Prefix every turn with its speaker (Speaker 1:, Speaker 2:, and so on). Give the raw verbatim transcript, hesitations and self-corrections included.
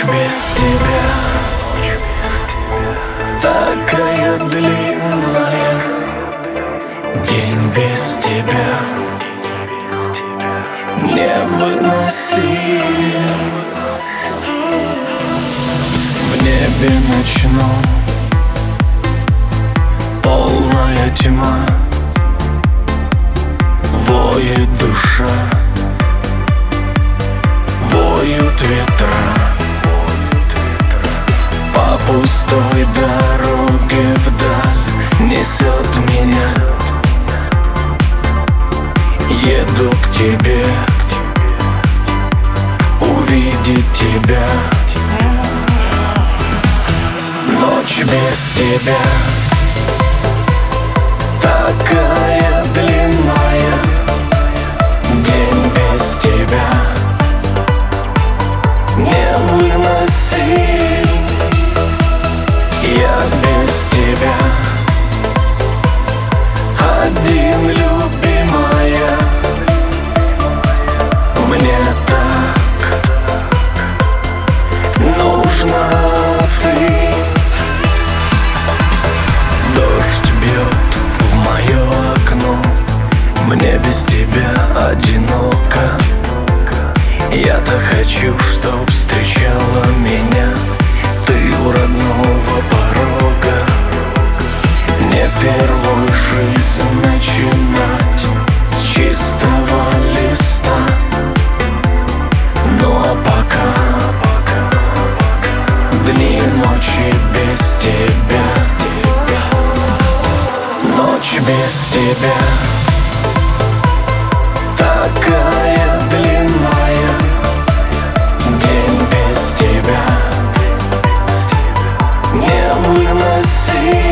Speaker 1: Ночь без тебя такая длинная, день без тебя невыносим. В небе ночном полная тьма, воет душа, воют ветра. По пустой дороге вдаль несет меня. Еду к тебе, увидеть тебя. Ночь без тебя такая длинная, день без тебя невыносим. Я без тебя один, любимая. Мне так нужна ты. Дождь бьет в мое окно, мне без тебя одиноко. Я-то хочу, чтоб встречала меня ты у родного порога. Не впервой жизнь начинать с чистого листа. Ну а пока дни и ночи без тебя. Ночь без тебя такая длинная, день без тебя невыносим.